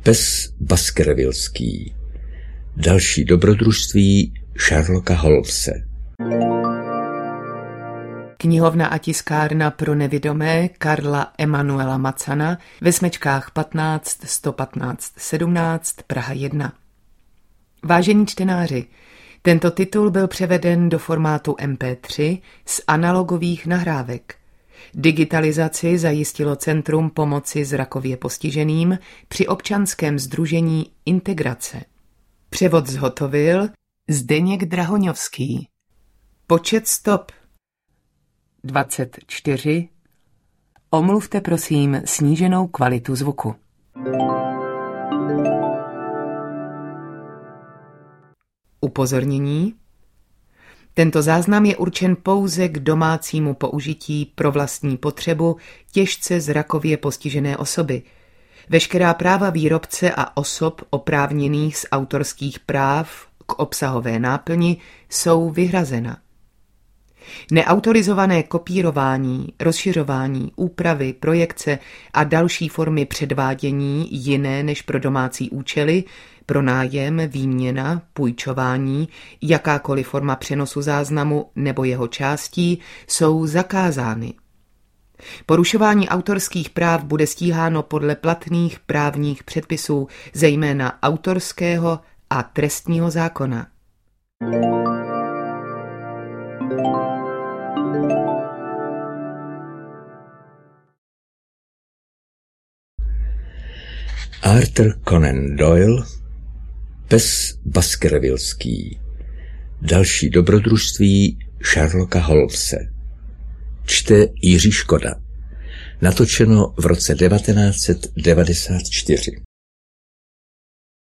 Pes Baskervillský. Další dobrodružství Sherlocka Holmese. Knihovna a tiskárna pro nevidomé Karla Emanuela Macana ve Smečkách 15 115 17 Praha 1. Vážení čtenáři, tento titul byl převeden do formátu MP3 z analogových nahrávek. Digitalizaci zajistilo Centrum pomoci zrakově postiženým při občanském sdružení Integrace. Převod zhotovil Zdeněk Drahoňovský. Počet stop 24. Omluvte prosím sníženou kvalitu zvuku. Upozornění. Tento záznam je určen pouze k domácímu použití pro vlastní potřebu těžce zrakově postižené osoby. Veškerá práva výrobce a osob oprávněných z autorských práv k obsahové náplni jsou vyhrazena. Neautorizované kopírování, rozšiřování, úpravy, projekce a další formy předvádění jiné než pro domácí účely, pronájem, výměna, půjčování, jakákoliv forma přenosu záznamu nebo jeho částí jsou zakázány. Porušování autorských práv bude stíháno podle platných právních předpisů, zejména autorského a trestního zákona. Arthur Conan Doyle, Pes Baskervillský. Další dobrodružství Sherlocka Holmese. Čte Jiří Škoda. Natočeno v roce 1994.